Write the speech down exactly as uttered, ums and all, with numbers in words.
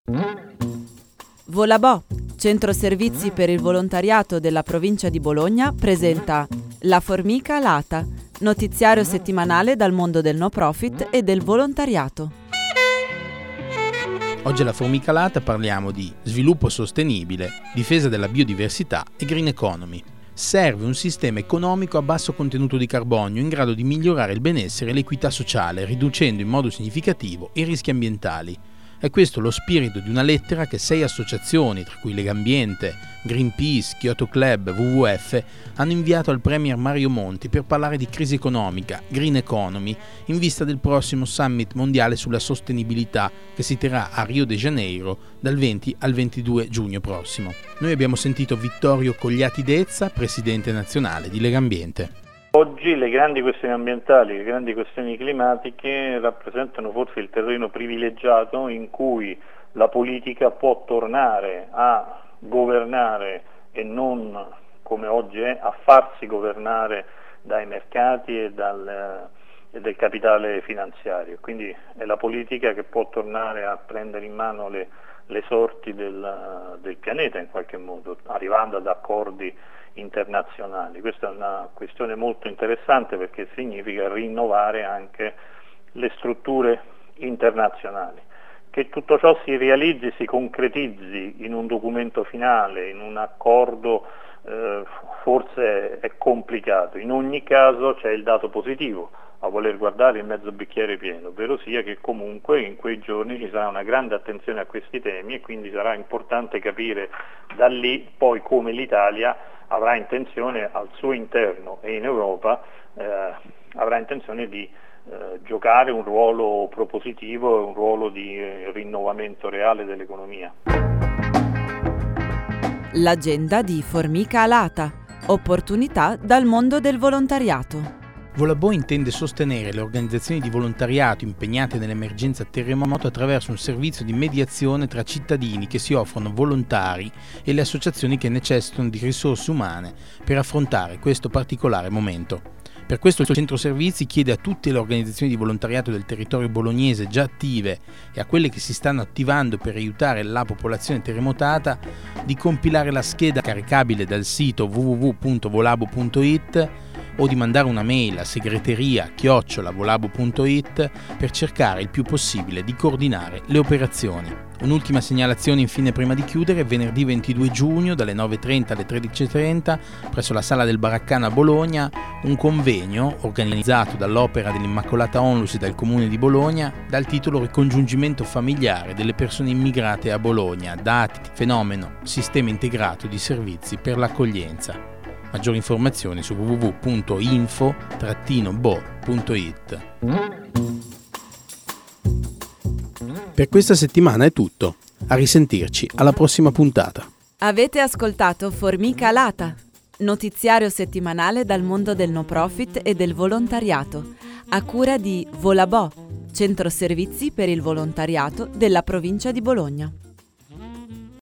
Volabò, centro servizi per il volontariato della provincia di Bologna, presenta La Formica Alata, notiziario settimanale dal mondo del no profit e del volontariato. Oggi alla Formica Alata parliamo di sviluppo sostenibile, difesa della biodiversità e green economy. Serve un sistema economico a basso contenuto di carbonio in grado di migliorare il benessere e l'equità sociale, riducendo in modo significativo i rischi ambientali. È questo lo spirito di una lettera che sei associazioni, tra cui Legambiente, Greenpeace, Kyoto Club, W W F, hanno inviato al Premier Mario Monti per parlare di crisi economica, green economy, in vista del prossimo summit mondiale sulla sostenibilità che si terrà a Rio de Janeiro dal venti al ventidue giugno prossimo. Noi abbiamo sentito Vittorio Cogliati Dezza, presidente nazionale di Legambiente. Oggi le grandi questioni ambientali, le grandi questioni climatiche rappresentano forse il terreno privilegiato in cui la politica può tornare a governare e non, come oggi è, a farsi governare dai mercati e dal, e del capitale finanziario. Quindi è la politica che può tornare a prendere in mano le, le sorti del, del pianeta in qualche modo, arrivando ad accordi internazionali. Questa è una questione molto interessante perché significa rinnovare anche le strutture internazionali. Che tutto ciò si realizzi, si concretizzi in un documento finale, in un accordo, eh, forse è complicato. In ogni caso c'è il dato positivo a voler guardare il mezzo bicchiere pieno, ovvero sia che comunque in quei giorni ci sarà una grande attenzione a questi temi e quindi sarà importante capire da lì poi come l'Italia avrà intenzione al suo interno e in Europa eh, avrà intenzione di eh, giocare un ruolo propositivo e un ruolo di eh, rinnovamento reale dell'economia. L'agenda di Formica Alata, opportunità dal mondo del volontariato. Volabò intende sostenere le organizzazioni di volontariato impegnate nell'emergenza terremoto attraverso un servizio di mediazione tra cittadini che si offrono volontari e le associazioni che necessitano di risorse umane per affrontare questo particolare momento. Per questo il centro servizi chiede a tutte le organizzazioni di volontariato del territorio bolognese già attive e a quelle che si stanno attivando per aiutare la popolazione terremotata di compilare la scheda caricabile dal sito w w w punto volabo punto i t o di mandare una mail a segreteria chiocciola volabo punto i t per cercare il più possibile di coordinare le operazioni. Un'ultima segnalazione infine prima di chiudere: venerdì ventidue giugno dalle nove e trenta alle tredici e trenta presso la Sala del Baraccano a Bologna un convegno organizzato dall'Opera dell'Immacolata Onlus e dal Comune di Bologna dal titolo Ricongiungimento familiare delle persone immigrate a Bologna, dati, fenomeno, sistema integrato di servizi per l'accoglienza. Maggiori informazioni su w w w punto info bo punto i t. Per questa settimana è tutto. A risentirci alla prossima puntata. Avete ascoltato Formica Alata, notiziario settimanale dal mondo del no profit e del volontariato, a cura di Volabò, centro servizi per il volontariato della provincia di Bologna.